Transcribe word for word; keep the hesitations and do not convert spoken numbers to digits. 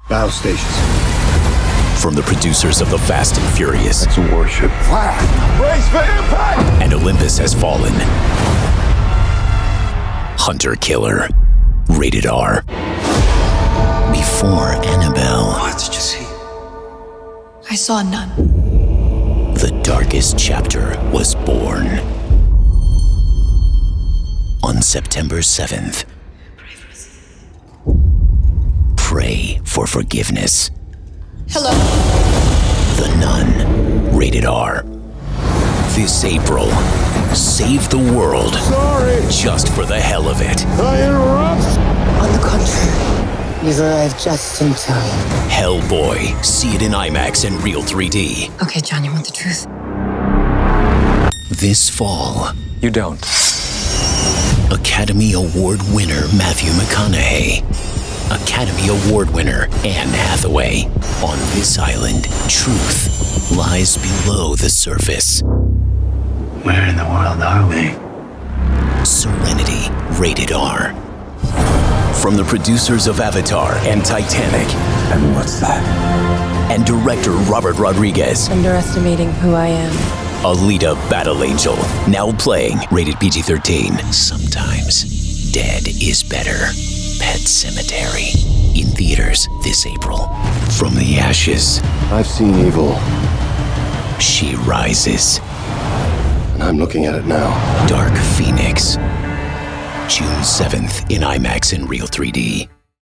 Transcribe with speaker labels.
Speaker 1: Battle stations.
Speaker 2: From the producers of The Fast and Furious.
Speaker 1: It's a warship.
Speaker 3: Fire! Brace for impact!
Speaker 2: And Olympus Has Fallen. Hunter Killer. Rated R. Before Annabelle.
Speaker 4: What did you see?
Speaker 5: I saw none.
Speaker 2: The darkest chapter was born. On September seventh. Pray for forgiveness.
Speaker 5: Hello?
Speaker 2: The Nun. Rated R. This April, save the world.
Speaker 3: Sorry!
Speaker 2: Just for the hell of it.
Speaker 3: I interrupt!
Speaker 6: On the contrary, you've arrived just in time.
Speaker 2: Hellboy. See it in IMAX and Real three D.
Speaker 5: Okay, John, you want the truth?
Speaker 2: This fall.
Speaker 4: You don't.
Speaker 2: Academy Award winner Matthew McConaughey. Academy Award winner Anne Hathaway. On this island, truth lies below the surface.
Speaker 1: Where in the world are we?
Speaker 2: Serenity. Rated R. From the producers of Avatar and Titanic.
Speaker 4: And what's that?
Speaker 2: And director Robert Rodriguez.
Speaker 5: Underestimating who I am.
Speaker 2: Alita Battle Angel. Now playing. Rated P G thirteen. Sometimes dead is better. Pet Cemetery. In theaters this April. From the ashes.
Speaker 1: I've seen evil,
Speaker 2: She rises.
Speaker 1: and I'm looking at it now.
Speaker 2: Dark Phoenix. June seventh in IMAX and Real three D.